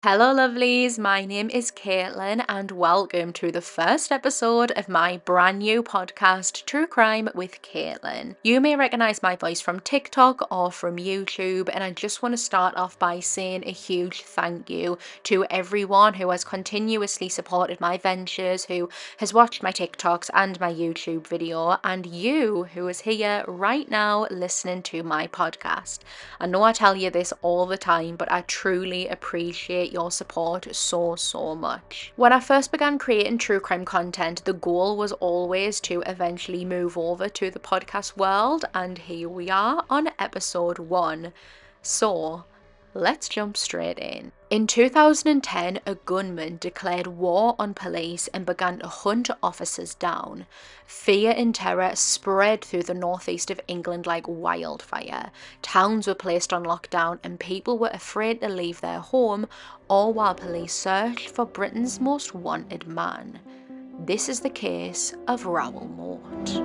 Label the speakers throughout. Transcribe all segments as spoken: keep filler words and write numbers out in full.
Speaker 1: Hello, lovelies. My name is Caitlin, and welcome to the first episode of my brand new podcast, True Crime with Caitlin. You may recognize my voice from TikTok or from YouTube, and I just want to start off by saying a huge thank you to everyone who has continuously supported my ventures, who has watched my TikToks and my YouTube video, and you who is here right now listening to my podcast. I know I tell you this all the time, but I truly appreciate your support so, so much. When I first began creating true crime content, the goal was always to eventually move over to the podcast world, and here we are on episode one. So, let's jump straight in. In two thousand ten, a gunman declared war on police and began to hunt officers down. Fear and terror spread through the northeast of England like wildfire. Towns were placed on lockdown and people were afraid to leave their home, all while police searched for Britain's most wanted man. This is the case of Raoul Moat.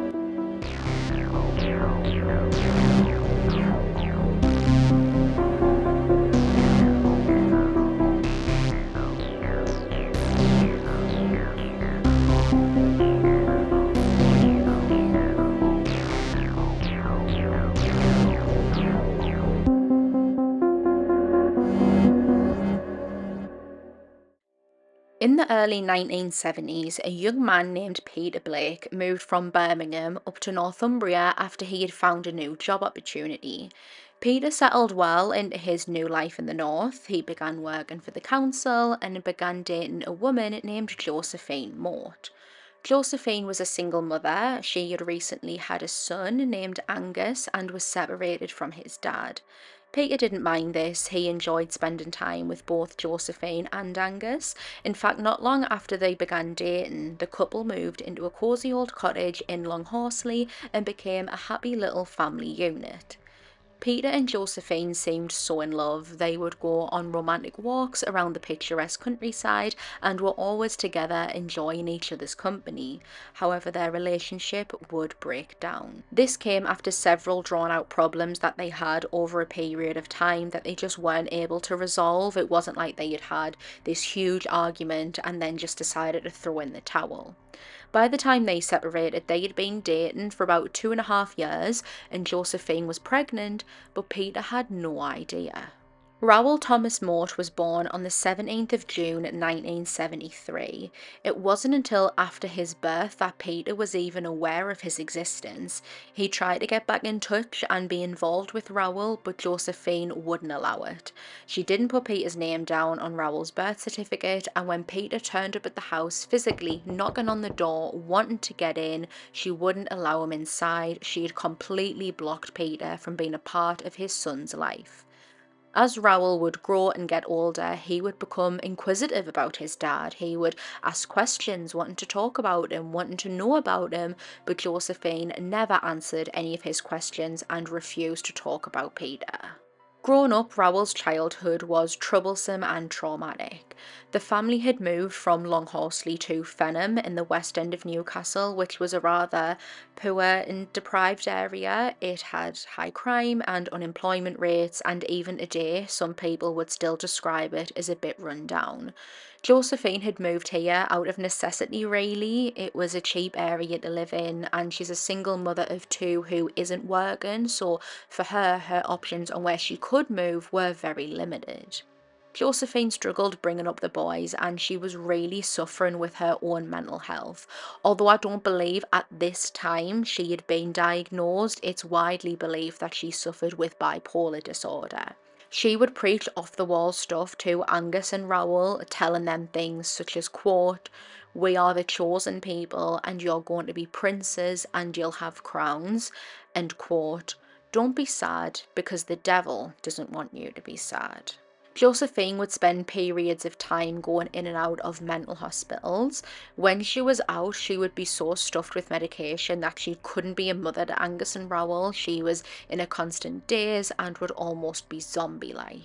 Speaker 1: In the early nineteen seventies, a young man named Peter Blake moved from Birmingham up to Northumbria after he had found a new job opportunity. Peter settled well into his new life in the north. He began working for the council and began dating a woman named Josephine Moat. Josephine was a single mother. She had recently had a son named Angus and was separated from his dad. Peter didn't mind this. He enjoyed spending time with both Josephine and Angus. In fact, not long after they began dating, the couple moved into a cosy old cottage in Longhorsley and became a happy little family unit. Peter and Josephine seemed so in love. They would go on romantic walks around the picturesque countryside and were always together enjoying each other's company. However, their relationship would break down. This came after several drawn out problems that they had over a period of time that they just weren't able to resolve. It wasn't like they had had this huge argument and then just decided to throw in the towel. By the time they separated, they had been dating for about two and a half years, and Josephine was pregnant, but Peter had no idea. Raoul Thomas Moat was born on the seventeenth of June nineteen seventy-three. It wasn't until after his birth that Peter was even aware of his existence. He tried to get back in touch and be involved with Raoul, but Josephine wouldn't allow it. She didn't put Peter's name down on Raoul's birth certificate, and when Peter turned up at the house physically knocking on the door wanting to get in, she wouldn't allow him inside. She had completely blocked Peter from being a part of his son's life. As Raoul would grow and get older, he would become inquisitive about his dad. He would ask questions, wanting to talk about him, wanting to know about him, but Josephine never answered any of his questions and refused to talk about Peter. Growing up, Raoul's childhood was troublesome and traumatic. The family had moved from Longhorsley to Fenham in the west end of Newcastle, which was a rather poor and deprived area. It had high crime and unemployment rates, and even today, some people would still describe it as a bit run down. Josephine had moved here out of necessity, really. It was a cheap area to live in, and she's a single mother of two who isn't working, so for her, her options on where she could move were very limited. Josephine struggled bringing up the boys, and she was really suffering with her own mental health. Although I don't believe at this time she had been diagnosed, it's widely believed that she suffered with bipolar disorder. She would preach off-the-wall stuff to Angus and Raoul, telling them things such as, quote, "We are the chosen people and you're going to be princes and you'll have crowns," and quote, "Don't be sad because the devil doesn't want you to be sad." Josephine would spend periods of time going in and out of mental hospitals. When she was out, she would be so stuffed with medication that she couldn't be a mother to Angus and Raoul. She was in a constant daze and would almost be zombie-like.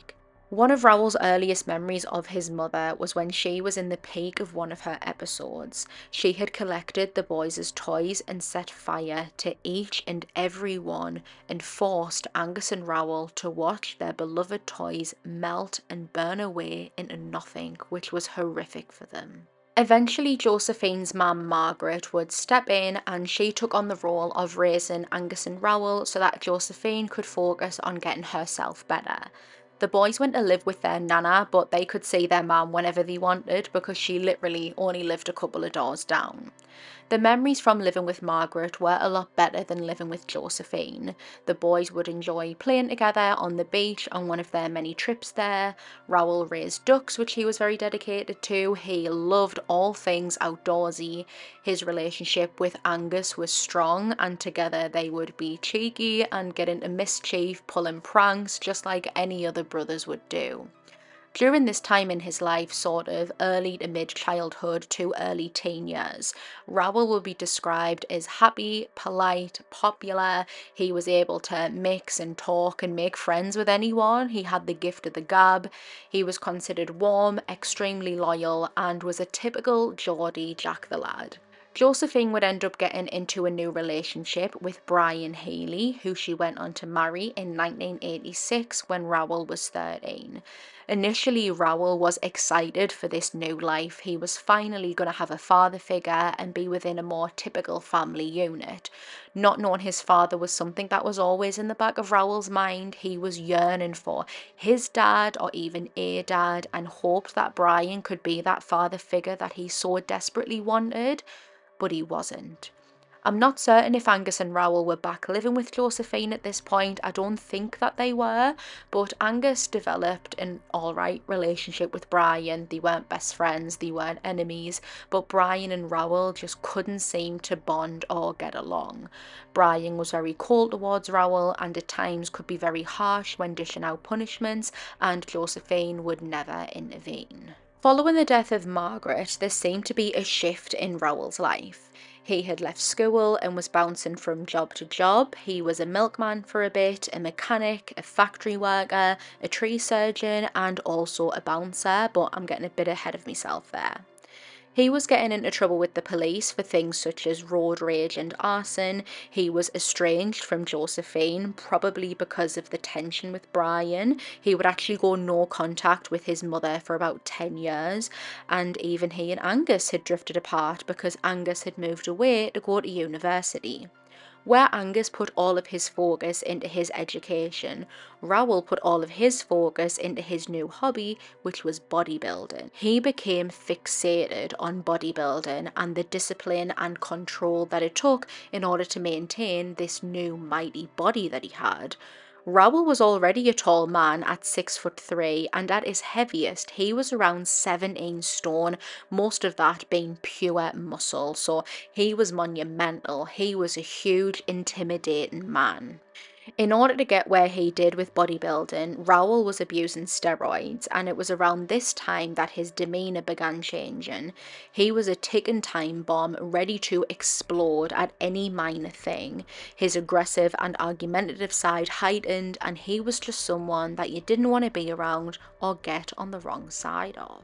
Speaker 1: One of Raoul's earliest memories of his mother was when she was in the peak of one of her episodes. She had collected the boys' toys and set fire to each and every one and forced Angus and Raoul to watch their beloved toys melt and burn away into nothing, which was horrific for them. Eventually, Josephine's mum, Margaret, would step in and she took on the role of raising Angus and Raoul so that Josephine could focus on getting herself better. The boys went to live with their nana, but they could see their mum whenever they wanted because she literally only lived a couple of doors down. The memories from living with Margaret were a lot better than living with Josephine. The boys would enjoy playing together on the beach on one of their many trips there. Raoul raised ducks, which he was very dedicated to. He loved all things outdoorsy. His relationship with Angus was strong, and together they would be cheeky and get into mischief, pulling pranks, just like any other brothers would do. During this time in his life, sort of early to mid childhood to early teen years, Raoul will be described as happy, polite, popular. He was able to mix and talk and make friends with anyone. He had the gift of the gab. He was considered warm, extremely loyal, and was a typical Geordie Jack the Lad. Josephine would end up getting into a new relationship with Brian Healy, who she went on to marry in nineteen eighty-six when Raoul was thirteen. Initially, Raoul was excited for this new life. He was finally going to have a father figure and be within a more typical family unit. Not knowing his father was something that was always in the back of Raoul's mind. He was yearning for his dad or even a dad and hoped that Brian could be that father figure that he so desperately wanted, but he wasn't. I'm not certain if Angus and Raoul were back living with Josephine at this point. I don't think that they were, but Angus developed an alright relationship with Brian. They weren't best friends, they weren't enemies, but Brian and Raoul just couldn't seem to bond or get along. Brian was very cold towards Raoul and at times could be very harsh when dishing out punishments, and Josephine would never intervene. Following the death of Margaret, there seemed to be a shift in Raoul's life. He had left school and was bouncing from job to job. He was a milkman for a bit, a mechanic, a factory worker, a tree surgeon, and also a bouncer, but I'm getting a bit ahead of myself there. He was getting into trouble with the police for things such as road rage and arson. He was estranged from Josephine, probably because of the tension with Brian. He would actually go no contact with his mother for about ten years. And even he and Angus had drifted apart because Angus had moved away to go to university. Where Angus put all of his focus into his education, Raoul put all of his focus into his new hobby, which was bodybuilding. He became fixated on bodybuilding and the discipline and control that it took in order to maintain this new mighty body that he had. Raoul was already a tall man at six foot three, and at his heaviest he was around seventeen stone, most of that being pure muscle, so he was monumental. He was a huge, intimidating man. In order to get where he did with bodybuilding, Raoul was abusing steroids, and it was around this time that his demeanour began changing. He was a ticking time bomb ready to explode at any minor thing. His aggressive and argumentative side heightened, and he was just someone that you didn't want to be around or get on the wrong side of.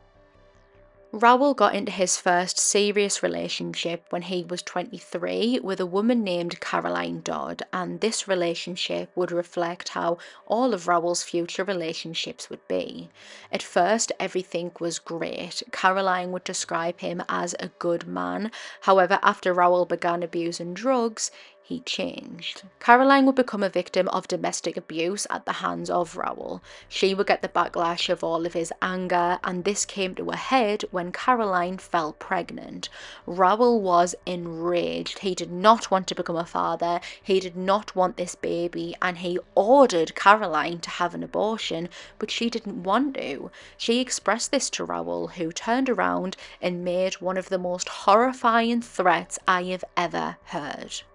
Speaker 1: Raoul got into his first serious relationship when he was twenty-three with a woman named Caroline Dodd, and this relationship would reflect how all of Raoul's future relationships would be. At first, everything was great. Caroline would describe him as a good man. However, after Raoul began abusing drugs, he changed. Caroline would become a victim of domestic abuse at the hands of Raoul. She would get the backlash of all of his anger, and this came to a head when Caroline fell pregnant. Raoul was enraged. He did not want to become a father. He did not want this baby, and he ordered Caroline to have an abortion, but she didn't want to. She expressed this to Raoul, who turned around and made one of the most horrifying threats I have ever heard.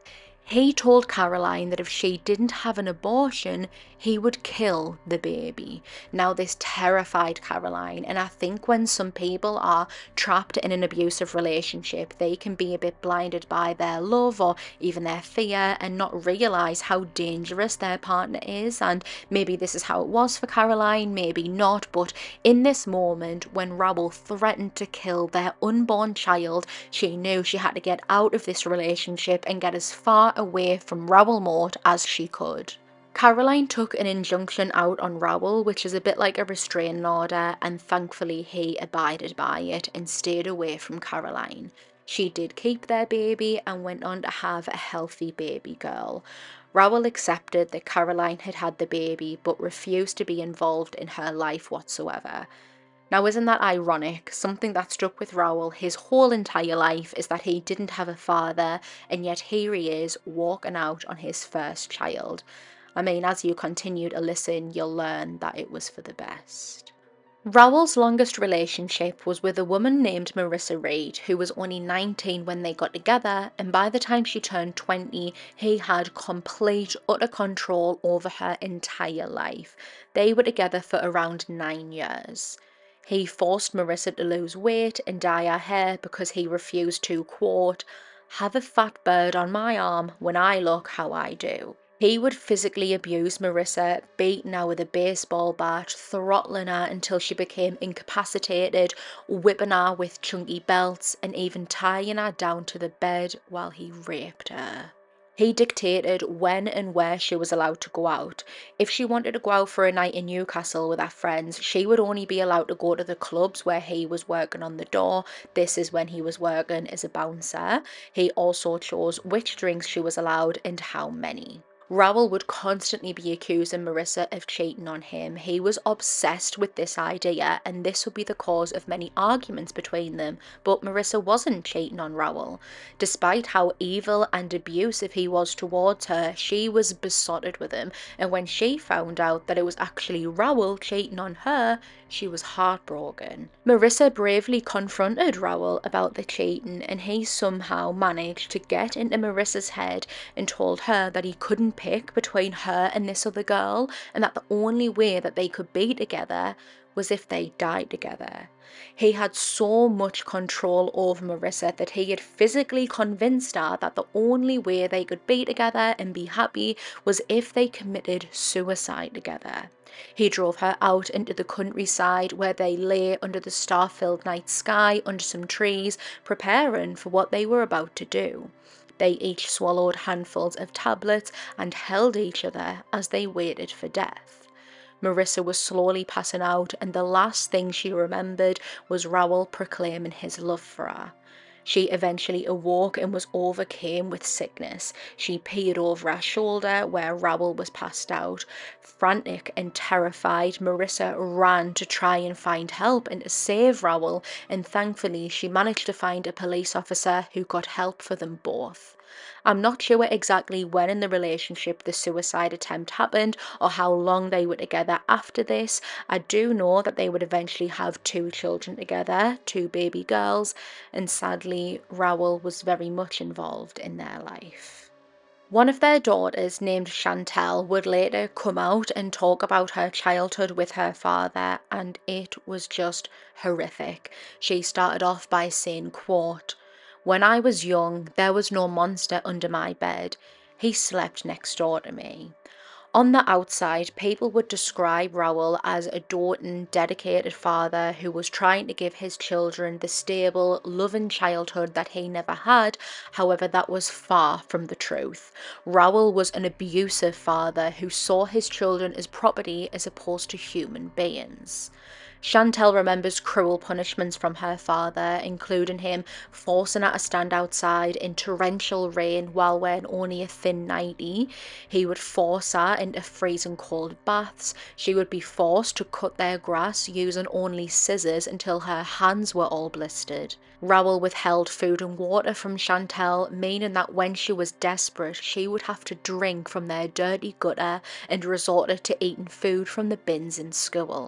Speaker 1: He told Caroline that if she didn't have an abortion, he would kill the baby. Now, this terrified Caroline, and I think when some people are trapped in an abusive relationship, they can be a bit blinded by their love or even their fear and not realise how dangerous their partner is. And maybe this is how it was for Caroline, maybe not, but in this moment, when Raoul threatened to kill their unborn child, she knew she had to get out of this relationship and get as far away from Raoul Mort as she could. Caroline took an injunction out on Raoul, which is a bit like a restraining order, and thankfully he abided by it and stayed away from Caroline. She did keep their baby and went on to have a healthy baby girl. Raoul accepted that Caroline had had the baby but refused to be involved in her life whatsoever. Now, isn't that ironic? Something that stuck with Raoul his whole entire life is that he didn't have a father, and yet here he is walking out on his first child. I mean, as you continue to listen, you'll learn that it was for the best. Raoul's longest relationship was with a woman named Marissa Reed, who was only nineteen when they got together, and by the time she turned twenty, he had complete, utter control over her entire life. They were together for around nine years. He forced Marissa to lose weight and dye her hair because he refused to, quote, have a fat bird on my arm when I look how I do. He would physically abuse Marissa, beating her with a baseball bat, throttling her until she became incapacitated, whipping her with chunky belts, and even tying her down to the bed while he raped her. He dictated when and where she was allowed to go out. If she wanted to go out for a night in Newcastle with her friends, she would only be allowed to go to the clubs where he was working on the door. This is when he was working as a bouncer. He also chose which drinks she was allowed and how many. Raoul would constantly be accusing Marissa of cheating on him. He was obsessed with this idea, and this would be the cause of many arguments between them, but Marissa wasn't cheating on Raoul. Despite how evil and abusive he was towards her, she was besotted with him, and when she found out that it was actually Raoul cheating on her, she was heartbroken. Marissa bravely confronted Raoul about the cheating, and he somehow managed to get into Marissa's head and told her that he couldn't pick between her and this other girl, and that the only way that they could be together was if they died together. He had so much control over Marissa that he had physically convinced her that the only way they could be together and be happy was if they committed suicide together. He drove her out into the countryside where they lay under the star-filled night sky under some trees, preparing for what they were about to do. They each swallowed handfuls of tablets and held each other as they waited for death. Marissa was slowly passing out, and the last thing she remembered was Raoul proclaiming his love for her. She eventually awoke and was overcome with sickness. She peered over her shoulder where Raoul was passed out. Frantic and terrified, Marissa ran to try and find help and to save Raoul, and thankfully she managed to find a police officer who got help for them both. I'm not sure exactly when in the relationship the suicide attempt happened or how long they were together after this. I do know that they would eventually have two children together, two baby girls, and sadly Raoul was very much involved in their life. One of their daughters, named Chantel, would later come out and talk about her childhood with her father, and it was just horrific. She started off by saying, quote, when I was young, there was no monster under my bed. He slept next door to me. On the outside, people would describe Raoul as a doting, dedicated father who was trying to give his children the stable, loving childhood that he never had. However, that was far from the truth. Raoul was an abusive father who saw his children as property as opposed to human beings. Chantel remembers cruel punishments from her father, including him forcing her to stand outside in torrential rain while wearing only a thin nightie. He would force her into freezing cold baths. She would be forced to cut their grass using only scissors until her hands were all blistered. Raoul withheld food and water from Chantel, meaning that when she was desperate, she would have to drink from their dirty gutter and resorted to eating food from the bins in school.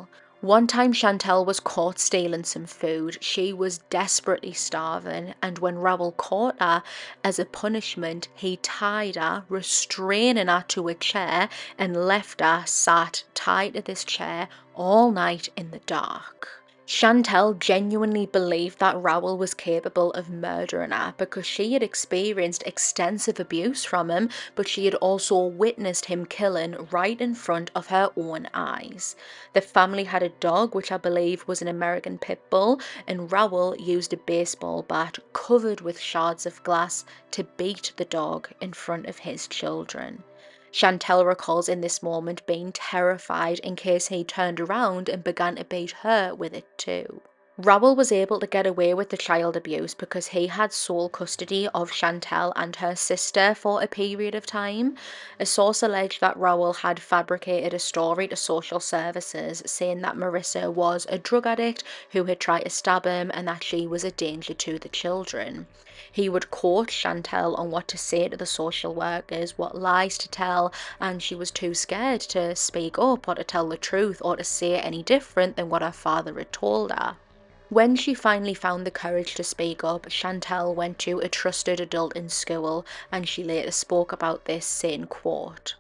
Speaker 1: One time Chantel was caught stealing some food. She was desperately starving, and when Raoul caught her, as a punishment, he tied her, restraining her to a chair, and left her sat tied to this chair all night in the dark. Chantel genuinely believed that Raoul was capable of murdering her because she had experienced extensive abuse from him, but she had also witnessed him killing right in front of her own eyes. The family had a dog, which I believe was an American pit bull, and Raoul used a baseball bat covered with shards of glass to beat the dog in front of his children. Chantel recalls in this moment being terrified in case he turned around and began to beat her with it too. Raoul was able to get away with the child abuse because he had sole custody of Chantel and her sister for a period of time. A source alleged that Raoul had fabricated a story to social services saying that Marissa was a drug addict who had tried to stab him and that she was a danger to the children. He would court Chantel on what to say to the social workers, what lies to tell, and she was too scared to speak up or to tell the truth or to say any different than what her father had told her. When she finally found the courage to speak up, Chantel went to a trusted adult in school, and she later spoke about this, saying, quote,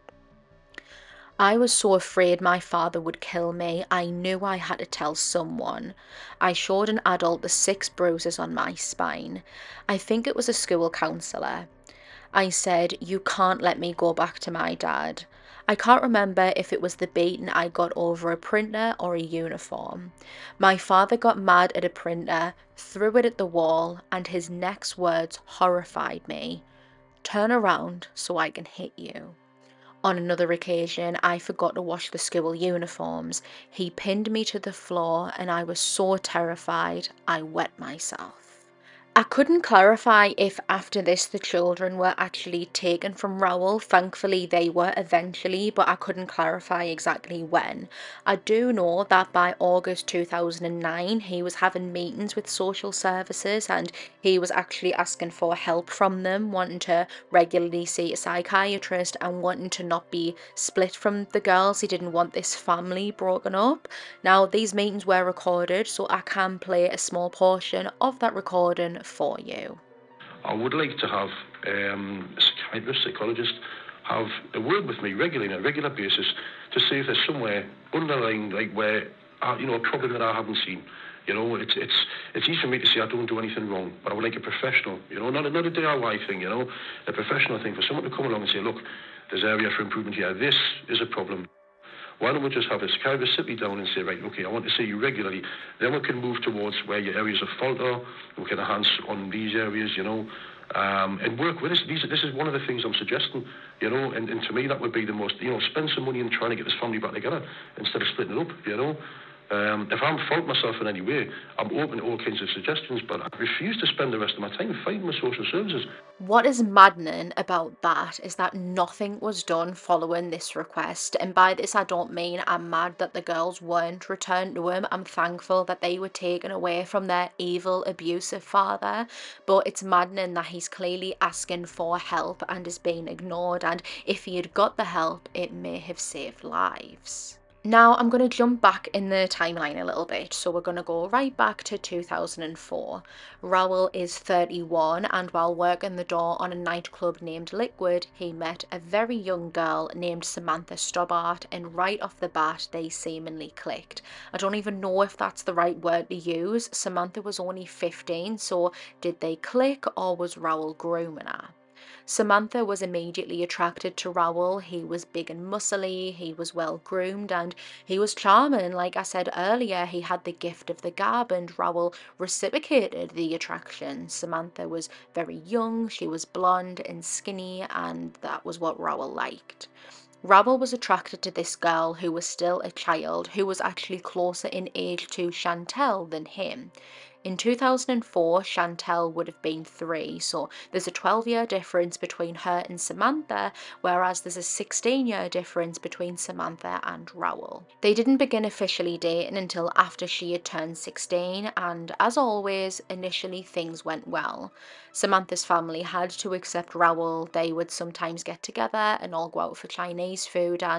Speaker 1: "I was so afraid my father would kill me, I knew I had to tell someone. I showed an adult the six bruises on my spine. I think it was a school counsellor. I said, you can't let me go back to my dad. I can't remember if it was the beating I got over a printer or a uniform. My father got mad at a printer, threw it at the wall, and his next words horrified me. Turn around so I can hit you. On another occasion, I forgot to wash the school uniforms. He pinned me to the floor and I was so terrified I wet myself." I couldn't clarify if after this the children were actually taken from Raoul. Thankfully they were eventually, but I couldn't clarify exactly when. I do know that by August two thousand nine he was having meetings with social services and he was actually asking for help from them, wanting to regularly see a psychiatrist and wanting to not be split from the girls. He didn't want this family broken up. Now, these meetings were recorded, so I can play a small portion of that recording for you.
Speaker 2: I would like to have um, a psychiatrist, psychologist, have a word with me regularly on a regular basis to see if there's somewhere underlying, like where, uh, you know, a problem that I haven't seen. You know, it's it's it's easy for me to say I don't do anything wrong, but I would like a professional, you know, not a, not a D I Y thing, you know, a professional thing for someone to come along and say, look, there's area for improvement here. This is a problem. Why don't we just have a psychiatrist sit me down and say, right, okay, I want to see you regularly. Then we can move towards where your areas of fault are. We can enhance on these areas, you know, um, and work with us. These, this is one of the things I'm suggesting, you know, and, and to me that would be the most, you know, spend some money in trying to get this family back together instead of splitting it up, you know. Um, if I'm fault myself in any way, I'm open to all kinds of suggestions, but I refuse to spend the rest of my time fighting with social services.
Speaker 1: What is maddening about that is that nothing was done following this request. And by this, I don't mean I'm mad that the girls weren't returned to him. I'm thankful that they were taken away from their evil, abusive father. But it's maddening that he's clearly asking for help and is being ignored. And if he had got the help, it may have saved lives. Now I'm going to jump back in the timeline a little bit, so we're going to go right back to two thousand four. Raoul is thirty-one, and while working the door on a nightclub named Liquid, he met a very young girl named Samantha Stobbart, and right off the bat they seemingly clicked. I don't even know if that's the right word to use. Samantha was only fifteen, so did they click or was Raoul grooming her? Samantha was immediately attracted to Raoul. He was big and muscly, he was well groomed, and he was charming. Like I said earlier, he had the gift of the gab, and Raoul reciprocated the attraction. Samantha was very young, she was blonde and skinny, and that was what Raoul liked. Raoul was attracted to this girl who was still a child, who was actually closer in age to Chantel than him. In two thousand four, Chantel would have been three, so there's a twelve year difference between her and Samantha, whereas there's a sixteen year difference between Samantha and Raoul. They didn't begin officially dating until after she had turned sixteen, and as always, initially things went well. Samantha's family had to accept Raoul. They would sometimes get together and all go out for Chinese food, and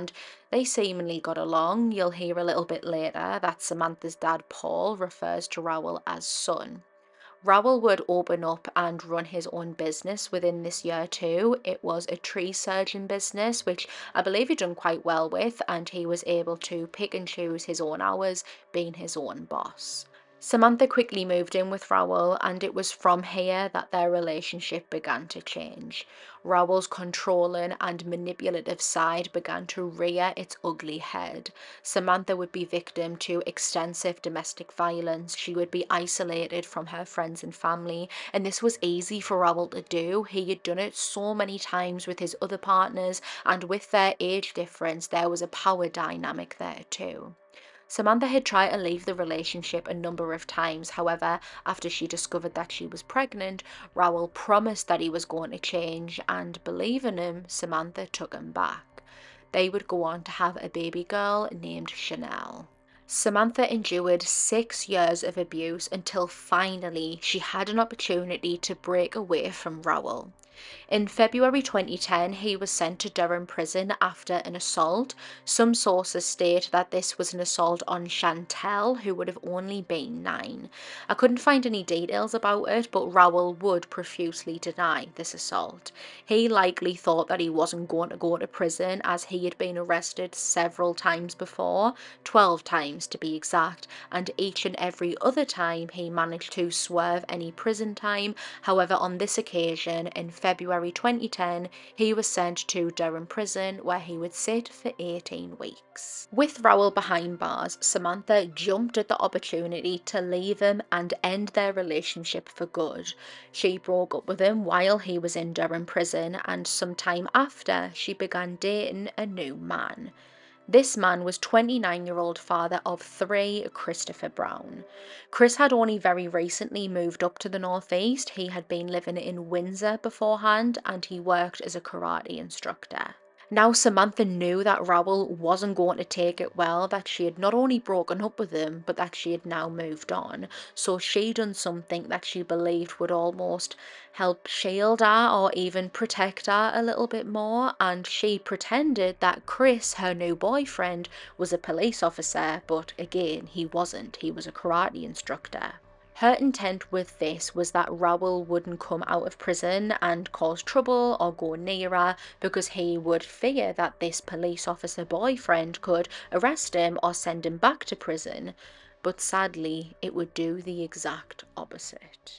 Speaker 1: They seemingly got along. You'll hear a little bit later that Samantha's dad, Paul, refers to Raoul as son. Raoul would open up and run his own business within this year too. It was a tree surgeon business, which I believe he done quite well with, and he was able to pick and choose his own hours, being his own boss. Samantha quickly moved in with Raoul, and it was from here that their relationship began to change. Raoul's controlling and manipulative side began to rear its ugly head. Samantha would be victim to extensive domestic violence. She would be isolated from her friends and family, and this was easy for Raoul to do. He had done it so many times with his other partners, and with their age difference, there was a power dynamic there too. Samantha had tried to leave the relationship a number of times. However, after she discovered that she was pregnant, Raoul promised that he was going to change, and believing him, Samantha took him back. They would go on to have a baby girl named Chanel. Samantha endured six years of abuse until finally she had an opportunity to break away from Raoul. In February twenty ten, he was sent to Durham prison after an assault. Some sources state that this was an assault on Chantel, who would have only been nine. I couldn't find any details about it, but Raoul would profusely deny this assault. He likely thought that he wasn't going to go to prison, as he had been arrested several times before, twelve times to be exact, and each and every other time he managed to swerve any prison time. However, on this occasion, in February twenty ten, he was sent to Durham prison, where he would sit for eighteen weeks. With Raoul behind bars, Samantha jumped at the opportunity to leave him and end their relationship for good. She broke up with him while he was in Durham prison, and some time after, she began dating a new man. This man was twenty-nine-year-old father of three, Christopher Brown. Chris had only very recently moved up to the northeast. He had been living in Windsor beforehand, and he worked as a karate instructor. Now Samantha knew that Raoul wasn't going to take it well, that she had not only broken up with him, but that she had now moved on. So she done something that she believed would almost help shield her or even protect her a little bit more, and she pretended that Chris, her new boyfriend, was a police officer, but again, he wasn't. He was a karate instructor. Her intent with this was that Raoul wouldn't come out of prison and cause trouble or go near her, because he would fear that this police officer boyfriend could arrest him or send him back to prison. But sadly, it would do the exact opposite.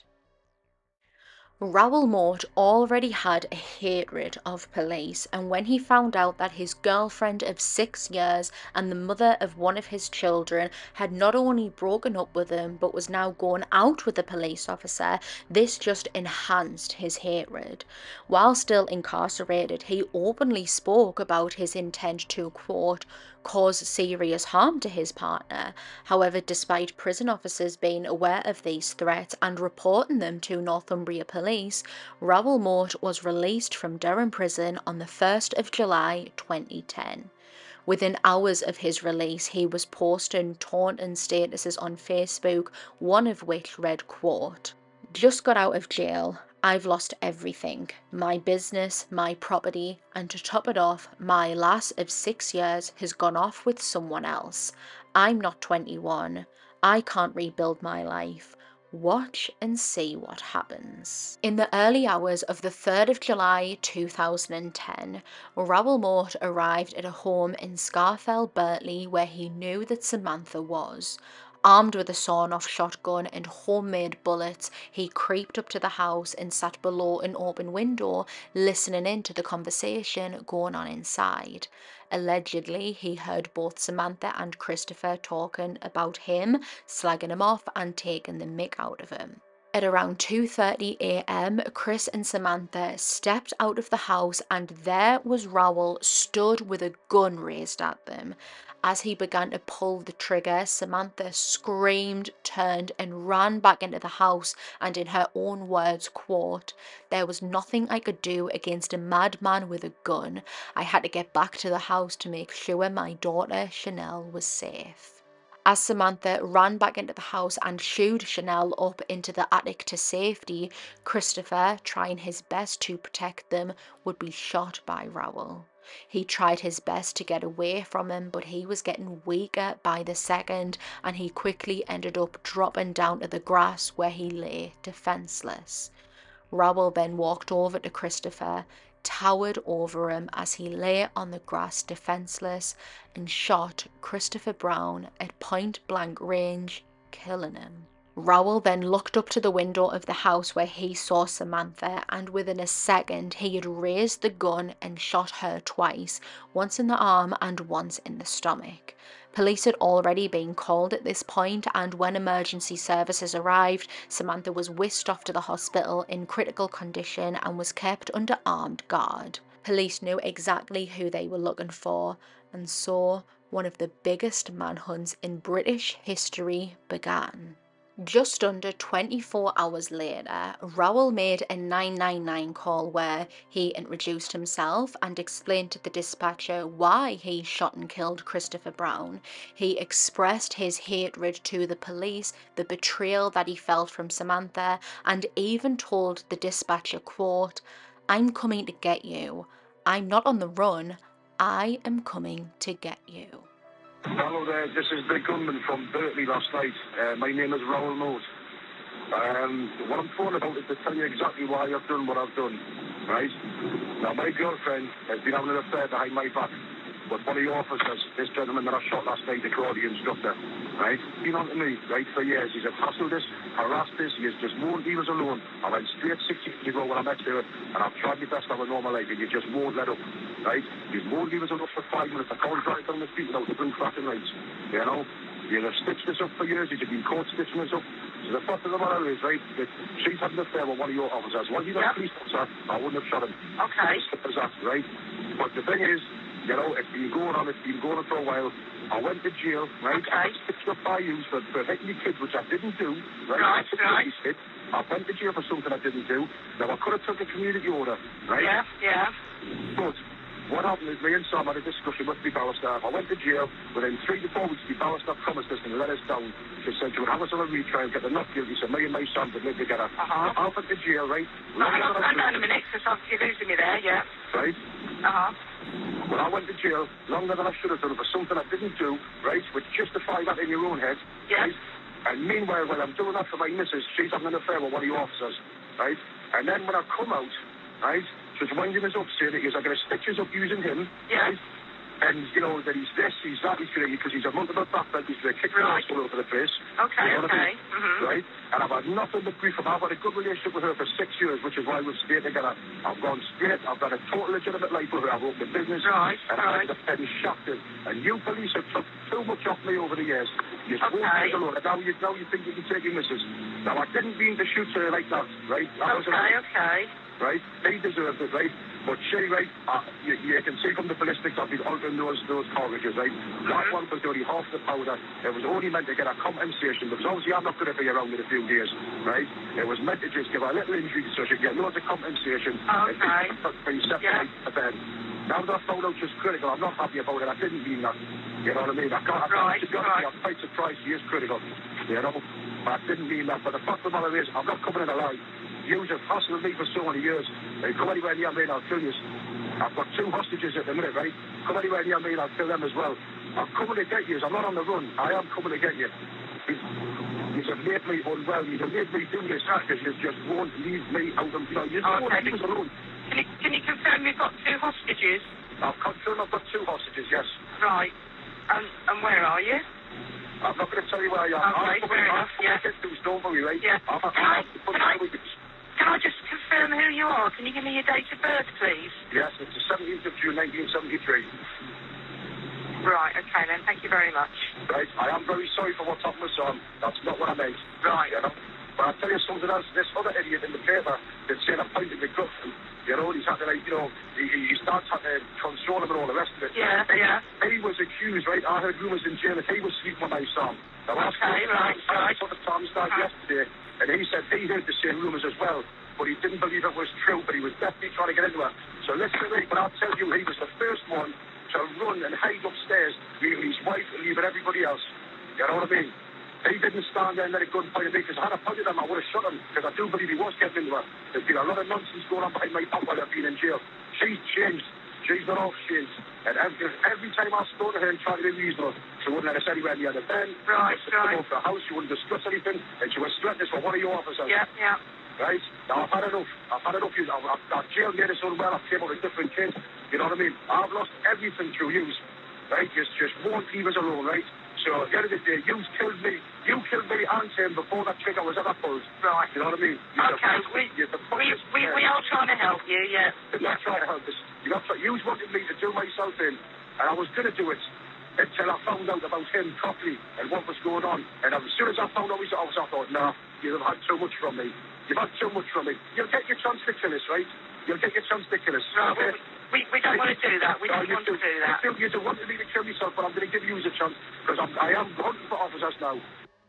Speaker 1: Raoul Mort already had a hatred of police, and when he found out that his girlfriend of six years and the mother of one of his children had not only broken up with him but was now going out with a police officer, this just enhanced his hatred. While still incarcerated, he openly spoke about his intent to, quote, cause serious harm to his partner. However, despite prison officers being aware of these threats and reporting them to Northumbria Police, Raoul Mort was released from Durham prison on the first of July twenty ten. Within hours of his release, he was posting taunting statuses on Facebook, one of which read, quote, "Just got out of jail. I've lost everything, my business, my property, and to top it off, my lass of six years has gone off with someone else. I'm not twenty-one. I can't rebuild my life. Watch and see what happens." In the early hours of the third of July two thousand ten, Raoul Mort arrived at a home in Scarfell, Bertley, where he knew that Samantha was. Armed with a sawn-off shotgun and homemade bullets, he creeped up to the house and sat below an open window, listening in to the conversation going on inside. Allegedly, he heard both Samantha and Christopher talking about him, slagging him off and taking the mick out of him. At around two thirty a m, Chris and Samantha stepped out of the house, and there was Raoul stood with a gun raised at them. As he began to pull the trigger, Samantha screamed, turned, and ran back into the house, and in her own words, quote, "There was nothing I could do against a madman with a gun. I had to get back to the house to make sure my daughter Chanel was safe." As Samantha ran back into the house and shooed Chanel up into the attic to safety, Christopher, trying his best to protect them, would be shot by Raoul. He tried his best to get away from him, but he was getting weaker by the second, and he quickly ended up dropping down to the grass where he lay defenseless. Raoul then walked over to Christopher, towered over him as he lay on the grass defenseless, and shot Christopher Brown at point blank range, killing him. Raoul then looked up to the window of the house where he saw Samantha, and within a second he had raised the gun and shot her twice, once in the arm and once in the stomach. Police had already been called at this point, and when emergency services arrived, Samantha was whisked off to the hospital in critical condition and was kept under armed guard. Police knew exactly who they were looking for, and so one of the biggest manhunts in British history began. Just under twenty-four hours later, Raoul made a nine nine nine call where he introduced himself and explained to the dispatcher why he shot and killed Christopher Brown. He expressed his hatred to the police, the betrayal that he felt from Samantha, and even told the dispatcher, quote, "I'm coming to get you. I'm not on the run. I am coming to get you."
Speaker 3: Hello there, this is Big Gunman from Berkeley last night. Uh, my name is Raoul Moat. Um, what I'm phoning about is to tell you exactly why I've done what I've done, right? Now, my girlfriend has been having an affair behind my back with one of your officers, this gentleman that I shot last night, the karate instructor, right? Been on to me, right, for years. He's hassled us, harassed us, he has just won't leave us alone. I went straight six years ago when I met her, and I've tried my best to have a normal life, and you just won't let up, right? You won't leave us alone for five minutes. I can't drive down the street without the blue cracking lights, you know? You have stitched us up for years, you've been caught stitching us up. So the fact of the matter is, right, that she's had an affair with one of your officers. Once he's not a police officer, I wouldn't have shot him.
Speaker 4: Okay.
Speaker 3: Simple as that, right? But the thing is, you know, it's been going on, it's been going on for a while. I went to jail, right?
Speaker 4: Okay.
Speaker 3: I got stitched up by you for, for hitting your kids, which I didn't do, right?
Speaker 4: Right, right.
Speaker 3: I went to jail for something I didn't do. Now, I could have took a community order, right?
Speaker 4: Yeah, yeah.
Speaker 3: But what happened is me and Sam had a discussion with the barrister. I went to jail. Within three to four weeks, the barrister promised us and let us down. She said she would have us on a retrial, get the not guilty, so me and my son would live together.
Speaker 4: Uh-huh.
Speaker 3: I went to jail, right?
Speaker 4: No, hang on, hang on a minute, because you're losing me there, yeah.
Speaker 3: Right?
Speaker 4: Uh-huh.
Speaker 3: When I went to jail, longer than I should have done for something I didn't do, right, which justify that in your own head,
Speaker 4: Yeah.
Speaker 3: right? And meanwhile, when I'm doing that for my missus, she's having an affair with one of your officers, right? And then when I come out, right, she's winding us up, saying that he's going to stitch us up using him,
Speaker 4: Yeah.
Speaker 3: right? And, you know, that he's this, he's that, he's going to, because he's a multiple backbend, he's going to kick
Speaker 4: Right.
Speaker 3: us all over the place.
Speaker 4: Okay,
Speaker 3: You know what I
Speaker 4: okay.
Speaker 3: mean?
Speaker 4: Mm-hmm.
Speaker 3: Right? And I've had nothing but grief from her. I've had a good relationship with her for six years, which is why we've stayed together. I've gone straight, I've got a total legitimate life with her. I've opened a business.
Speaker 4: Right,
Speaker 3: and
Speaker 4: right.
Speaker 3: I've been shafted. And you police have took too much off me over the years. You
Speaker 4: Okay.
Speaker 3: won't take a look. And now you, now you think you can take your missus. Now, I didn't mean to shoot her like that, right? That was a-
Speaker 4: Okay, okay.
Speaker 3: right? They deserved it, right? But she, right, uh, you, you can see from the ballistics I've been altering those, those cartridges, right? That one was only half the powder. It was only meant to get a compensation, because obviously I'm not going to be around in a few days, right? It was meant to just give her a little injury so she could get loads of compensation.
Speaker 4: Okay.
Speaker 3: For you separate the bed. Now that I found out she's critical, I'm not happy about it. I didn't mean that. You know what I mean? I can't, I can't,
Speaker 4: Right,
Speaker 3: to be honest,
Speaker 4: right.
Speaker 3: I'm quite surprised she is critical. You know? But I didn't mean that. But the fact of the matter is, I'm not coming in alive. You have hassled me for so many years. Hey, come anywhere near me and I'll kill you. I've got two hostages at the minute, right? Come anywhere near me and I'll kill them as well. I'm coming to get you. I'm not on the run. I am coming to get you. You have made me unwell. You have made me do this because you just won't leave me out of, you know, you just won't
Speaker 4: Okay.
Speaker 3: leave us alone.
Speaker 4: Can you, can you confirm you've got two hostages?
Speaker 3: I've confirmed I've got two hostages, yes.
Speaker 4: Right. And, and where are you?
Speaker 3: I'm not going to tell you where I am.
Speaker 4: Okay,
Speaker 3: I'm
Speaker 4: fair enough, yeah.
Speaker 3: Don't worry, right?
Speaker 4: Yeah.
Speaker 3: I'm, I'm,
Speaker 4: Can I-
Speaker 3: I'm,
Speaker 4: can I- Can I just confirm who you are? Can you give me your date of birth, please?
Speaker 3: Yes, it's the seventeenth of June, nineteen seventy-three.
Speaker 4: Right, okay then. Thank you very much.
Speaker 3: Right? I am very sorry for what's happened with Sam. That's not what I meant.
Speaker 4: Right.
Speaker 3: You know? But I'll tell you something else. This other idiot in the paper that said I pointed the gun, you know, he's had to, like, you know, he, he starts having to console him and all the rest of it.
Speaker 4: Yeah, yeah.
Speaker 3: He was accused, right? I heard rumours in jail that he was sleeping with my son. Now, I
Speaker 4: Okay, right,
Speaker 3: I
Speaker 4: right.
Speaker 3: saw the Tom Stark
Speaker 4: Uh-huh.
Speaker 3: yesterday, and he said he heard the same rumours as well, but he didn't believe it was true, but he was definitely trying to get into it. So listen to me, but I'll tell you, he was the first one to run and hide upstairs, leaving his wife and leaving everybody else. You know what I mean? He didn't stand there and let a gun point at me, because had I pointed him, I would have shot him, because I do believe he was getting into it. There's been a lot of nonsense going on behind my back while I've been in jail. She's changed. She's not off shit. And every, every time I spoke to her and tried to be reasonable, she wouldn't let us anywhere near the den.
Speaker 4: Right,
Speaker 3: She
Speaker 4: right.
Speaker 3: wouldn't go off the house, she wouldn't discuss anything, and she was threatening us for one of your officers.
Speaker 4: Yeah, yeah.
Speaker 3: Right? Now, I've had enough. I've had enough. I've, I've, I've jailed made us unwell. I've came up with different kids. You know what I mean? I've lost everything through you. Right? Just, just won't leave us alone, right? So, at the end of the day, you killed me. You killed me and Tim before that trigger was ever pulled.
Speaker 4: Right.
Speaker 3: You know what I mean? You're
Speaker 4: Okay,
Speaker 3: the,
Speaker 4: we,
Speaker 3: you're the
Speaker 4: we, we, we are trying to help you, yeah.
Speaker 3: You're not trying to help us. You're not trying, you wanted me to do myself in, and I was going to do it until I found out about him properly and what was going on. And as soon as I found out, I was, I thought, nah, you've had too much from me. You've had too much from me. You'll get your chance to kill us, right? You'll get your chance to kill us.
Speaker 4: No,
Speaker 3: okay?
Speaker 4: we, we, we don't want to do that. We
Speaker 3: No,
Speaker 4: don't
Speaker 3: you
Speaker 4: want to do that.
Speaker 3: You, you don't want me to kill myself, but I'm going to give you a chance because I'm, I am hunting for officers now.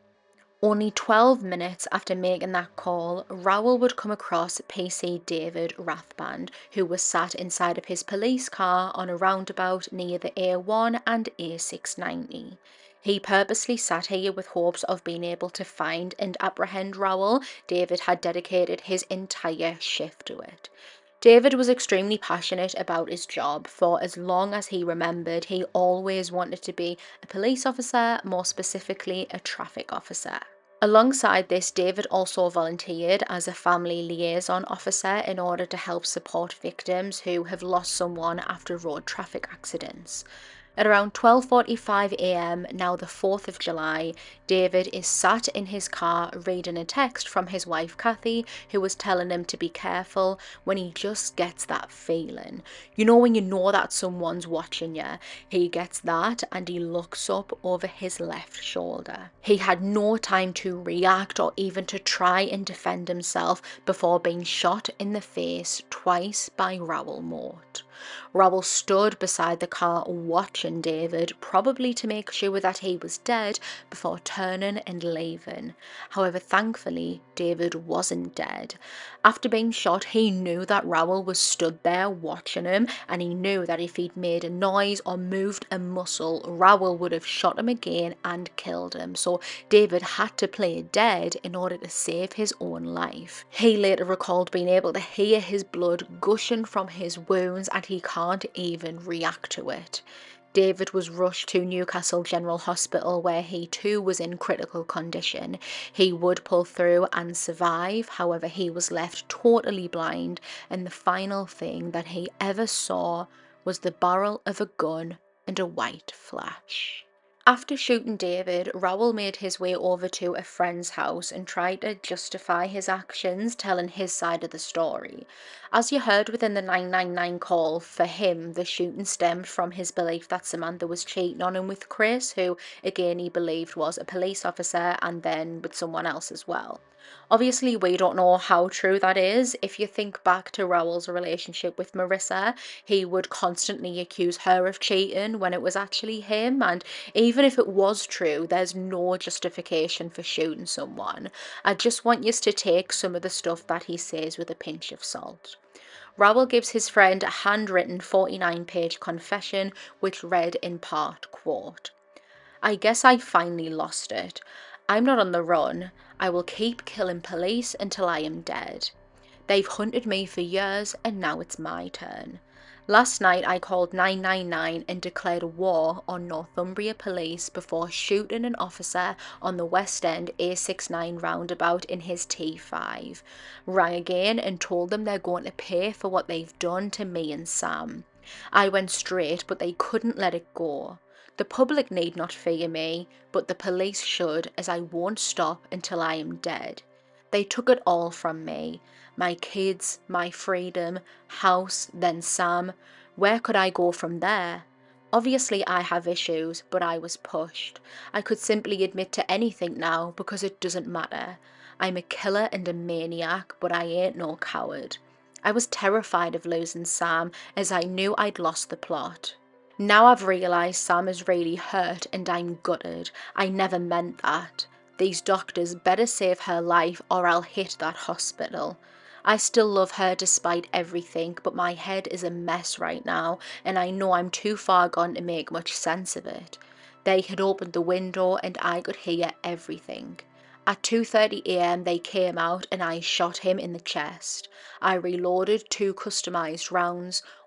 Speaker 1: Only twelve minutes after making that call, Rowell would come across P C David Rathband, who was sat inside of his police car on a roundabout near the A one and A six ninety. He purposely sat here with hopes of being able to find and apprehend Rowell. David had dedicated his entire shift to it. David was extremely passionate about his job. For as long as he remembered, he always wanted to be a police officer, more specifically a traffic officer. Alongside this, David also volunteered as a family liaison officer in order to help support victims who have lost someone after road traffic accidents. At around twelve forty-five a m, now the fourth of July, David is sat in his car reading a text from his wife Kathy, who was telling him to be careful, when he just gets that feeling. You know when you know that someone's watching you? He gets that and he looks up over his left shoulder. He had no time to react or even to try and defend himself before being shot in the face twice by Rowell Moat. Rowell stood beside the car watching David, probably to make sure that he was dead before turning and leaving. However, thankfully, David wasn't dead. After being shot, he knew that Rowell was stood there watching him, and he knew that if he'd made a noise or moved a muscle, Rowell would have shot him again and killed him. So David had to play dead in order to save his own life. He later recalled being able to hear his blood gushing from his wounds, and he can't even react to it. David was rushed to Newcastle General Hospital, where he too was in critical condition. He would pull through and survive, however he was left totally blind, and the final thing that he ever saw was the barrel of a gun and a white flash. After shooting David, Rowell made his way over to a friend's house and tried to justify his actions, telling his side of the story. As you heard within the nine nine nine call, for him, the shooting stemmed from his belief that Samantha was cheating on him with Chris, who, again, he believed was a police officer, and then with someone else as well. Obviously, we don't know how true that is. If you think back to Rowell's relationship with Marissa, he would constantly accuse her of cheating when it was actually him, and even if it was true, there's no justification for shooting someone. I just want you to take some of the stuff that he says with a pinch of salt. Rowell gives his friend a handwritten forty-nine page confession, which read in part, quote, "I guess I finally lost it. I'm not on the run. I will keep killing police until I am dead. They've hunted me for years and now it's my turn. Last night I called nine nine nine and declared war on Northumbria Police before shooting an officer on the West End A sixty-nine roundabout in his T five. Rang again and told them they're going to pay for what they've done to me and Sam. I went straight, but they couldn't let it go. The public need not fear me, but the police should, as I won't stop until I am dead. They took it all from me. My kids, my freedom, house, then Sam. Where could I go from there? Obviously I have issues, but I was pushed. I could simply admit to anything now because it doesn't matter. I'm a killer and a maniac, but I ain't no coward. I was terrified of losing Sam, as I knew I'd lost the plot. Now I've realised Sam is really hurt and I'm gutted. I never meant that. These doctors better save her life or I'll hit that hospital. I still love her despite everything, but my head is a mess right now and I know I'm too far gone to make much sense of it. They had opened the window and I could hear everything. At two thirty a m they came out and I shot him in the chest. I reloaded two customised rounds.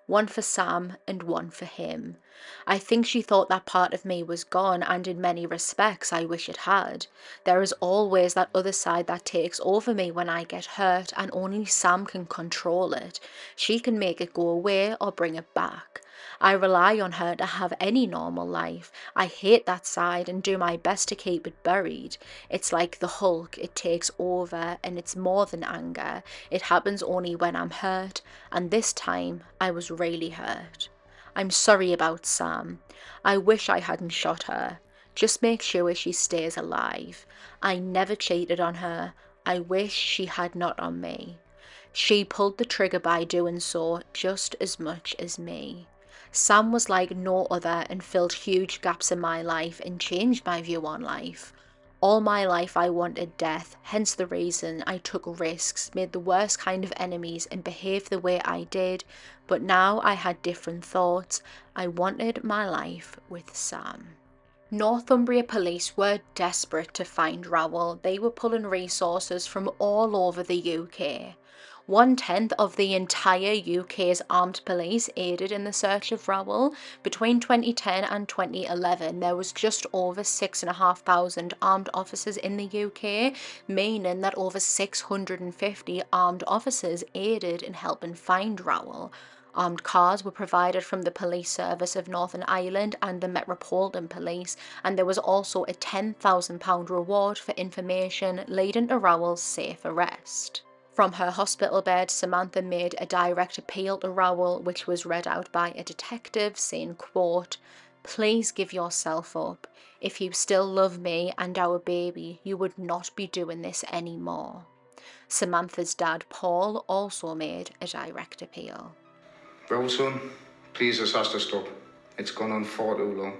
Speaker 1: one for Sam and one for him. I think she thought that part of me was gone, and in many respects I wish it had. There is always that other side that takes over me when I get hurt, and only Sam can control it. She can make it go away or bring it back. I rely on her to have any normal life. I hate that side and do my best to keep it buried. It's like the Hulk, it takes over, and it's more than anger. It happens only when I'm hurt, and this time I was really hurt. I'm sorry about Sam. I wish I hadn't shot her. Just make sure she stays alive. I never cheated on her. I wish she had not on me. She pulled the trigger by doing so just as much as me. Sam was like no other and filled huge gaps in my life and changed my view on life. All my life I wanted death, hence the reason I took risks, made the worst kind of enemies and behaved the way I did, but now I had different thoughts. I wanted my life with Sam. Northumbria police were desperate to find Raoul. They were pulling resources from all over the U K. One-tenth of the entire U K's armed police aided in the search of Raoul. Between twenty ten and twenty eleven, there was just over six and a half thousand armed officers in the U K, meaning that over six hundred fifty armed officers aided in helping find Raoul. Armed cars were provided from the Police Service of Northern Ireland and the Metropolitan Police, and there was also a ten thousand pounds reward for information leading to Raoul's safe arrest. From her hospital bed, Samantha made a direct appeal to Raoul, which was read out by a detective, saying, quote, "Please give yourself up. If you still love me and our baby, you would not be doing this anymore." Samantha's dad, Paul, also made a direct appeal.
Speaker 5: "Well, son, please just has to stop. It's gone on far too long.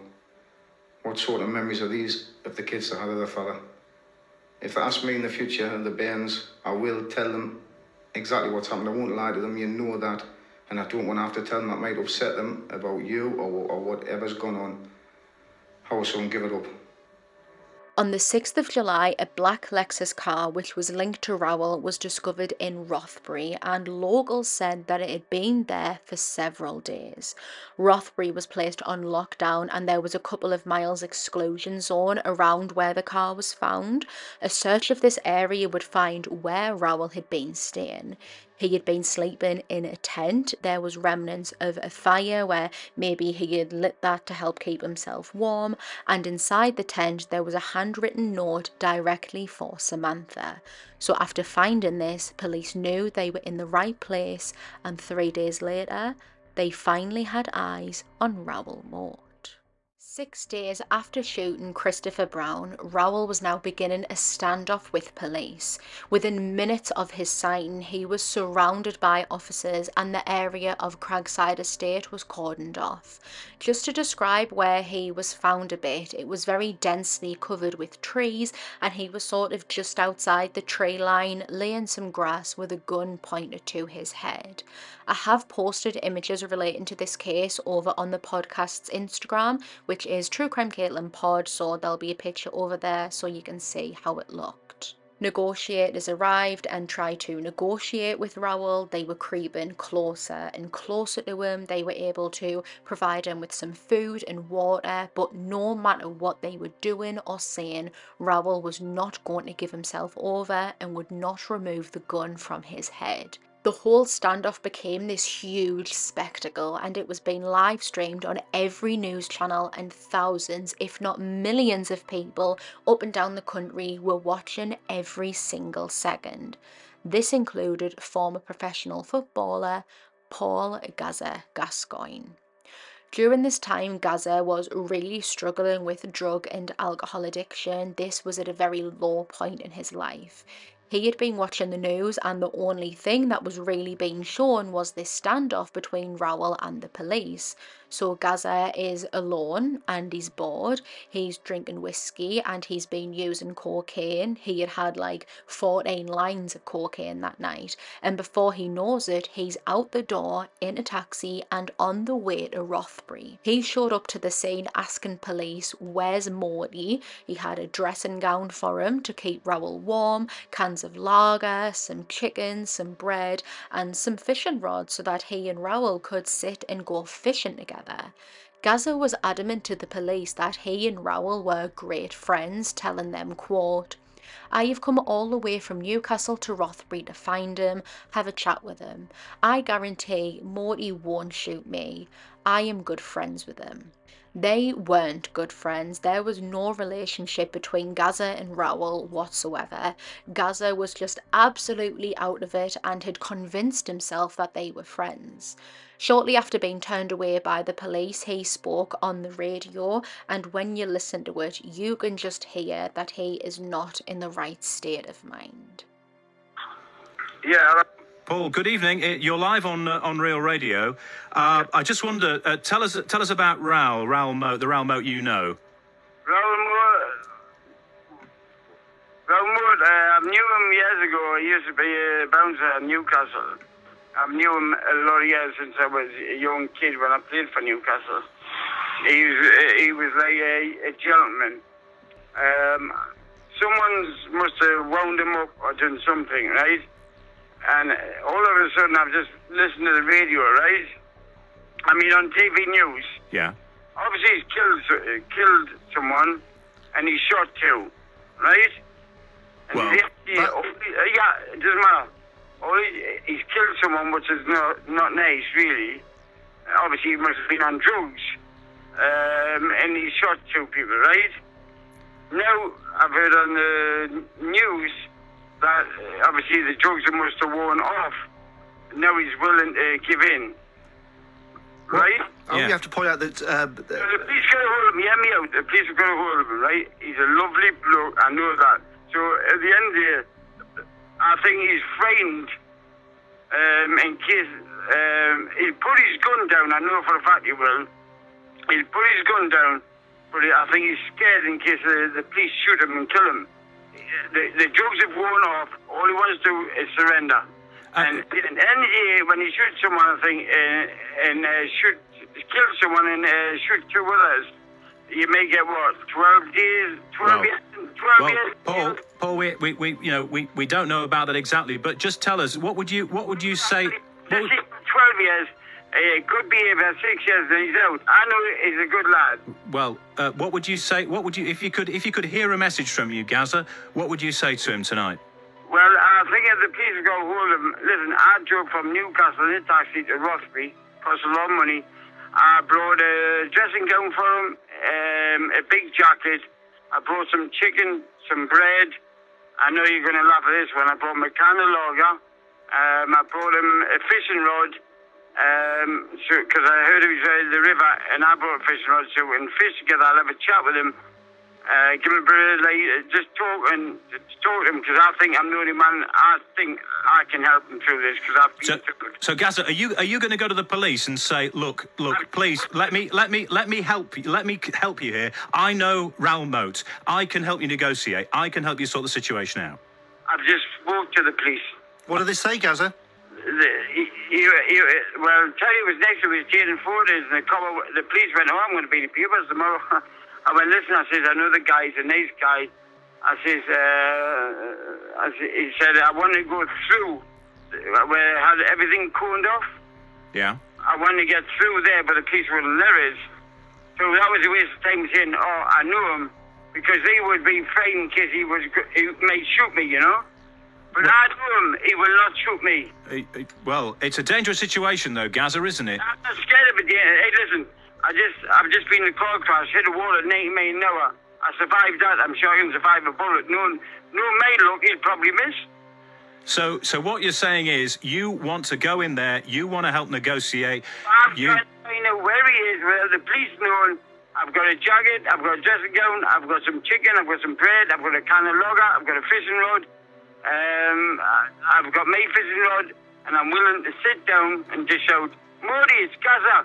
Speaker 5: What sort of memories are these of the kids that had of their father? If they ask me in the future and the bairns, I will tell them exactly what's happened. I won't lie to them, you know that. And I don't want to have to tell them that might upset them about you or, or whatever's gone on. How son, give it up."
Speaker 1: On the sixth of July, a black Lexus car which was linked to Raoul was discovered in Rothbury, and locals said that it had been there for several days. Rothbury was placed on lockdown and there was a couple of miles exclusion zone around where the car was found. A search of this area would find where Raoul had been staying. He had been sleeping in a tent. There was remnants of a fire where maybe he had lit that to help keep himself warm, and inside the tent there was a handwritten note directly for Samantha. So after finding this, police knew they were in the right place, and three days later they finally had eyes on Raoul Moat. Six days after shooting Christopher Brown, Raoul was now beginning a standoff with police. Within minutes of his sighting, he was surrounded by officers and the area of Cragside Estate was cordoned off. Just to describe where he was found a bit, it was very densely covered with trees and he was sort of just outside the tree line, laying some grass with a gun pointed to his head. I have posted images relating to this case over on the podcast's Instagram, which is True Crime Caitlin Pod, so there'll be a picture over there so you can see how it looked. Negotiators arrived and tried to negotiate with Raoul. They were creeping closer and closer to him. They were able to provide him with some food and water, but no matter what they were doing or saying, Raoul was not going to give himself over and would not remove the gun from his head. The whole standoff became this huge spectacle and it was being live streamed on every news channel, and thousands, if not millions of people up and down the country were watching every single second. This included former professional footballer Paul Gaza Gascoigne. During this time, Gaza was really struggling with drug and alcohol addiction. This was at a very low point in his life. He had been watching the news and the only thing that was really being shown was this standoff between Raoul and the police. So Gaza is alone and he's bored, he's drinking whiskey and he's been using cocaine. He had had like fourteen lines of cocaine that night, and before he knows it, he's out the door in a taxi and on the way to Rothbury. He showed up to the scene asking police, "Where's Morty?" He had a dressing gown for him to keep Raoul warm, cans cans of lager, some chicken, some bread, and some fishing rods so that he and Raoul could sit and go fishing together. Gaza was adamant to the police that he and Raoul were great friends, telling them, quote, "I have come all the way from Newcastle to Rothbury to find him, have a chat with him. I guarantee Morty won't shoot me. I am good friends with him." They weren't good friends. There was no relationship between Gaza and Raoul whatsoever. Gaza was just absolutely out of it and had convinced himself that they were friends. Shortly after being turned away by the police, he spoke on the radio, and when you listen to it, you can just hear that he is not in the right state of mind.
Speaker 3: Yeah.
Speaker 6: Paul, good evening. Uh, You're live on uh, on Real Radio. Uh, I just wonder, uh, tell us tell us about Raoul, Raoul Moat, the Raoul Moat you know.
Speaker 3: Raoul Moat, Raoul Moat, uh, I knew him years ago. He used to be a bouncer at Newcastle. I've knew him a lot of years since I was a young kid when I played for Newcastle. He was, uh, he was like a, a gentleman. Um, someone must have wound him up or done something, right? And all of a sudden, I've just listened to the radio, right? I mean, on T V news.
Speaker 6: Yeah.
Speaker 3: Obviously, he's killed uh, killed someone, and he's shot two, right? And
Speaker 6: Well,
Speaker 3: he, he,
Speaker 6: that-
Speaker 3: uh, yeah, it doesn't matter. Only, he's killed someone, which is not not nice, really. Obviously, he must have been on drugs, um, and he shot two people, right? Now, I've heard on the news that uh, obviously the drugs must have worn off. Now he's willing to give in. Right?
Speaker 7: Oh,
Speaker 6: Yeah.
Speaker 7: You have to point out that uh,
Speaker 3: So the police got a hold of him, hear me out. The police have got a hold of him, right? He's a lovely bloke, I know that. So at the end of the day, I think he's frightened um, in case um, he'll put his gun down. I know for a fact he will. He'll put his gun down, but I think he's scared in case the, the police shoot him and kill him. The, the drugs have worn off. All he wants to do is surrender.
Speaker 6: Uh,
Speaker 3: and at the end of the day, when he shoots someone, I think, uh, and uh, shoot, kill someone and uh, shoot two others, you may get what, twelve days, twelve
Speaker 6: Well,
Speaker 3: years, twelve
Speaker 6: Well,
Speaker 3: years.
Speaker 6: Paul, Paul, we, we, we, you know, we, we don't know about that exactly, but just tell us, what would you, what would you say? What
Speaker 3: Let's
Speaker 6: would,
Speaker 3: say twelve years. Uh, good behaviour, six years, then he's out. I know he's a good lad.
Speaker 6: well, uh, what would you say? What would you, if you could, if you could hear a message from you, Gaza, what would you say to him tonight?
Speaker 3: Well, I think if the police got hold of him, listen, I drove from Newcastle in a taxi to Rothbury, cost a lot of money. I brought a dressing gown for him, um, a big jacket. I brought some chicken, some bread. I know you're going to laugh at this one. I brought him a can of lager. Um, I brought him a fishing rod, um, so because I heard he was at the river, and I brought a fishing rod, so we can fish together. I'll have a chat with him. Uh, give him a bit of, like, uh, just talk and talk to him, because I think I'm the only man, I think I can help him through this, because I've been
Speaker 6: So,
Speaker 3: through it.
Speaker 6: so Gaza, are you, are you going to go to the police and say, look, look, please, let me, let me, let me help you, let me help you here. I know Raoul Moat. I can help you negotiate. I can help you sort the situation out.
Speaker 3: I've just spoke to the police.
Speaker 7: what do they say, Gaza?
Speaker 3: The, he, he, he, well, tell you, it was next to his taking photos, and the, cover, the police went, oh, I'm going to be in the papers tomorrow. I went, listen, I says, I know the guy, he's a nice guy. I says, uh, I says, he said, I want to go through where I had everything coned off.
Speaker 6: Yeah.
Speaker 3: I want to get through there, but the police wouldn't let us. So that was a waste of time saying, oh, I knew him, because he would be frightened in case he was, he may shoot me, you know? But I knew him, he will not shoot me.
Speaker 6: Uh, uh, Well, it's a dangerous situation, though, Gaza, isn't it?
Speaker 3: I'm not scared of it. Yeah. Hey, listen, I just, I've just been in a car crash, hit a wall at ninety miles an hour. I survived that. I'm sure I can survive a bullet. No, no may look, he'll probably miss.
Speaker 6: So, so what you're saying is, you want to go in there, you want to help negotiate.
Speaker 3: I'm
Speaker 6: You,
Speaker 3: trying to find out where he is, where the police know him. I've got a jacket, I've got a dressing gown, I've got some chicken, I've got some bread, I've got a can of lager, I've got a fishing rod. Um, I- I've got my fishing rod, and I'm willing to sit down and just shout, Modi, it's Gaza.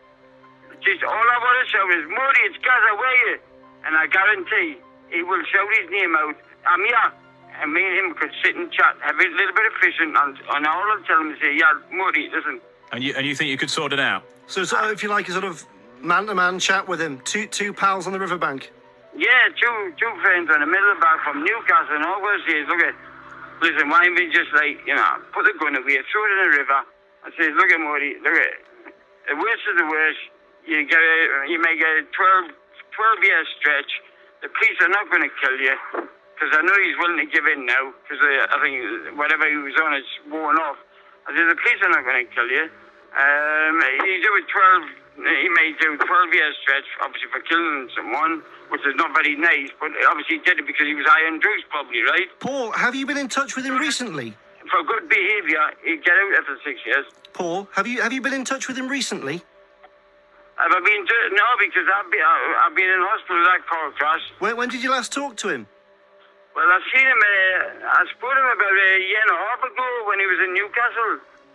Speaker 3: Just all I want to shout is, Modi, it's Gaza, where are you? And I guarantee he will shout his name out. I'm here. And me and him could sit and chat, have a little bit of fishing, and, and all I'll tell him is, say, yeah, Modi, listen.
Speaker 6: and you, and you think you could sort it out?
Speaker 7: So, so if you like, a sort of man-to-man chat with him, two two pals on the riverbank.
Speaker 3: Yeah, two two friends on the middle back from Newcastle and all those days. Look at,
Speaker 8: Listen, why don't we just like, you know, put the gun away, throw it in the river, and say, look at Morty, look at it. The worst of the worst, you get a, you may get a twelve, twelve year stretch. The police are not going to kill you, because I know he's willing to give in now, because I think whatever he was on is worn off. I said, the police are not going to kill you. Um, he do a twelve, he may do a twelve year stretch, obviously for killing someone, which is not very nice, but obviously he did it because he was high on drugs probably, right?
Speaker 7: Paul, have you been in touch with him recently?
Speaker 8: For good behaviour, he'd get out after six years.
Speaker 7: Paul, have you have you been in touch with him recently?
Speaker 8: Have I been to, no, because I've been, I've been in hospital with that car crash.
Speaker 7: When, when did you last talk to him?
Speaker 8: Well, I've seen him, uh, I spoke to him about a year and a half ago when he was in Newcastle.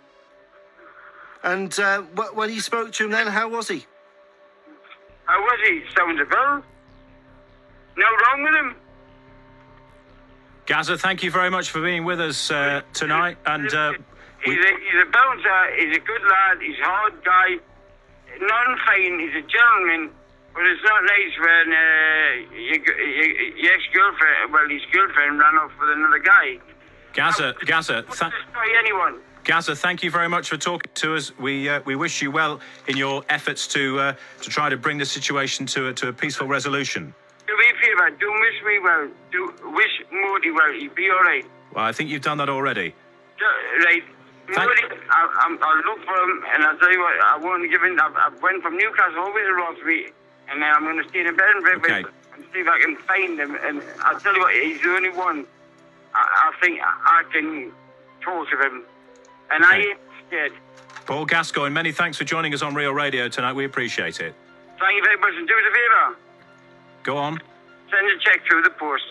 Speaker 7: And uh, wh- when you spoke to him then, how was he?
Speaker 8: How was he? Sounds a bill. No wrong with him.
Speaker 6: Gaza, thank you very much for being with us uh, tonight. And uh,
Speaker 8: he's, a, he's a bouncer, he's a good lad, he's a hard guy, non-fine, he's a gentleman, but it's not nice when uh, your, your, your ex-girlfriend, well, his girlfriend ran off with another guy.
Speaker 6: Gaza, Gaza,
Speaker 8: Wouldn't
Speaker 6: th-
Speaker 8: destroy anyone.
Speaker 6: Gaza, thank you very much for talking to us. We uh, we wish you well in your efforts to uh, to try to bring the situation to a, to a peaceful resolution.
Speaker 8: Do me a favour, do wish me well, do wish Morty well, he'll be all right.
Speaker 6: Well, I think you've done that already.
Speaker 8: Do- Right,
Speaker 6: Thank-
Speaker 8: Morty, I, I'm, I'll look for him, and I'll tell you what, I won't give in. I, I went from Newcastle all the way to Rothbury, and then I'm going to stay in a bed and breakfast
Speaker 6: Okay.
Speaker 8: and see if I can find him. And I'll tell you what, he's the only one I, I think I can talk to him. And I
Speaker 6: Okay.
Speaker 8: ain't scared.
Speaker 6: Paul Gascoigne, many thanks for joining us on Real Radio tonight. We appreciate it.
Speaker 8: Thank you very much, and do us a favour.
Speaker 6: Go on.
Speaker 8: Send a cheque through the post.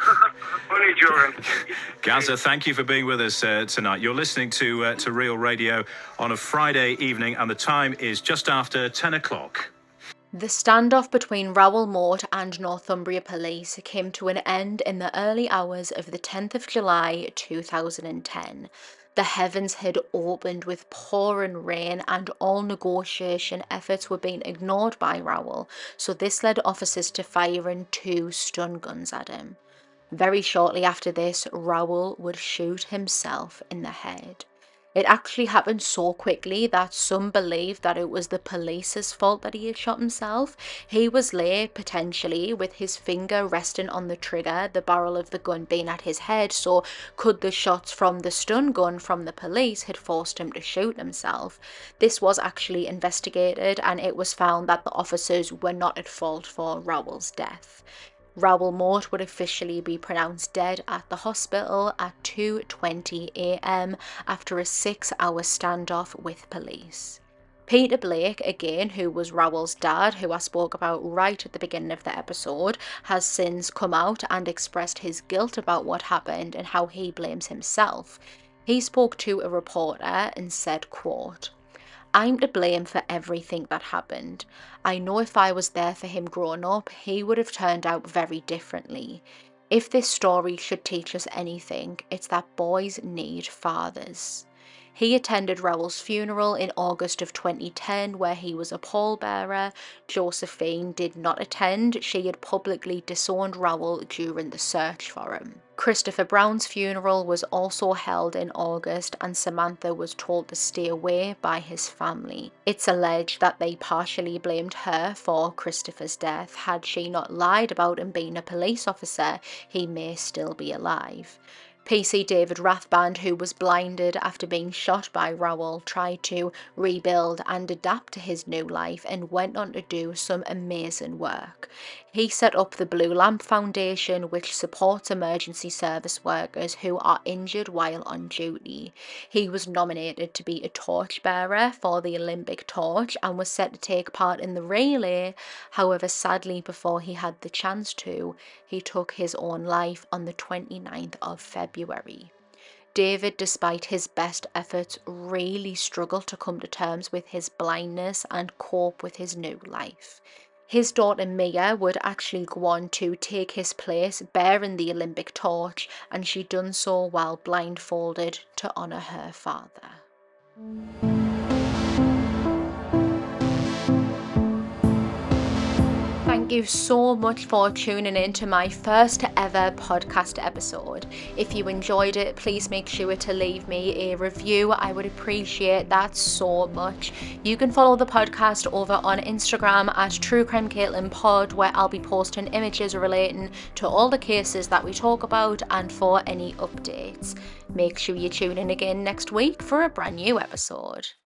Speaker 8: Only joking.
Speaker 6: Gaza, thank you for being with us uh, tonight. You're listening to uh, to Real Radio on a Friday evening, and the time is just after ten o'clock.
Speaker 1: The standoff between Raoul Moat and Northumbria Police came to an end in the early hours of the tenth of July two thousand ten. The heavens had opened with pouring rain and all negotiation efforts were being ignored by Raoul, so this led officers to firing two stun guns at him. Very shortly after this, Raoul would shoot himself in the head. It actually happened so quickly that some believe that it was the police's fault that he had shot himself. He was late, potentially, with his finger resting on the trigger, the barrel of the gun being at his head, so could the shots from the stun gun from the police had forced him to shoot himself? This was actually investigated, and it was found that the officers were not at fault for Raoul's death. Raoul Moat would officially be pronounced dead at the hospital at two twenty a m after a six-hour standoff with police. Peter Blake, again, who was Raoul's dad, who I spoke about right at the beginning of the episode, has since come out and expressed his guilt about what happened and how he blames himself. He spoke to a reporter and said, quote, "I'm to blame for everything that happened. I know if I was there for him growing up, he would have turned out very differently. If this story should teach us anything, it's that boys need fathers." He attended Raoul's funeral in August of twenty ten, where he was a pallbearer. Josephine did not attend. She had publicly disowned Raoul during the search for him. Christopher Brown's funeral was also held in August, and Samantha was told to stay away by his family. It's alleged that they partially blamed her for Christopher's death. Had she not lied about him being a police officer, he may still be alive. P C David Rathband, who was blinded after being shot by Raoul, tried to rebuild and adapt to his new life and went on to do some amazing work. He set up the Blue Lamp Foundation, which supports emergency service workers who are injured while on duty. He was nominated to be a torchbearer for the Olympic torch and was set to take part in the relay. However, sadly, before he had the chance to, he took his own life on the twenty-ninth of February. David, despite his best efforts, really struggled to come to terms with his blindness and cope with his new life. His daughter Mia would actually go on to take his place bearing the Olympic torch, and she done so while blindfolded to honour her father. Thank you you so much for tuning in to my first ever podcast episode. If you enjoyed it, please make sure to leave me a review. I would appreciate that so much. You can follow the podcast over on Instagram at True Crime Caitlin Pod, where I'll be posting images relating to all the cases that we talk about and for any updates. Make sure you tune in again next week for a brand new episode.